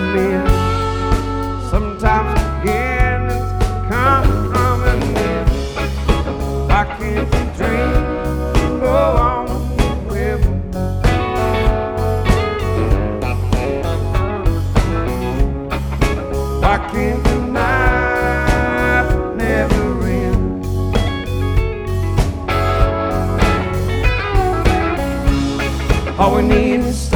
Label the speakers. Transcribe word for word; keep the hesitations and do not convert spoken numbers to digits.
Speaker 1: men. Sometimes beginnings come from an end. Why can't the dream go on forever? Why can't the night never end? All we need is